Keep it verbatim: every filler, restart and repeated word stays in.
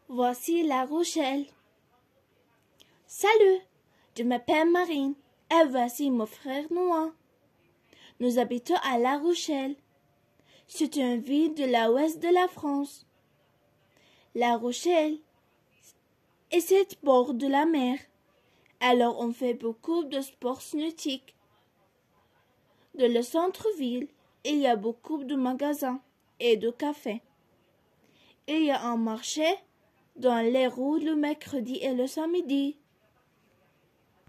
Voici La Rochelle. Salut, je m'appelle Marine et voici mon frère Noah. Nous habitons à La Rochelle. C'est une ville de l'ouest de la France. La Rochelle est cette bord de la mer. Alors on fait beaucoup de sports nautiques. Dans le centre-ville, il y a beaucoup de magasins et de cafés. Il y a un marché dans les rues le mercredi et le samedi.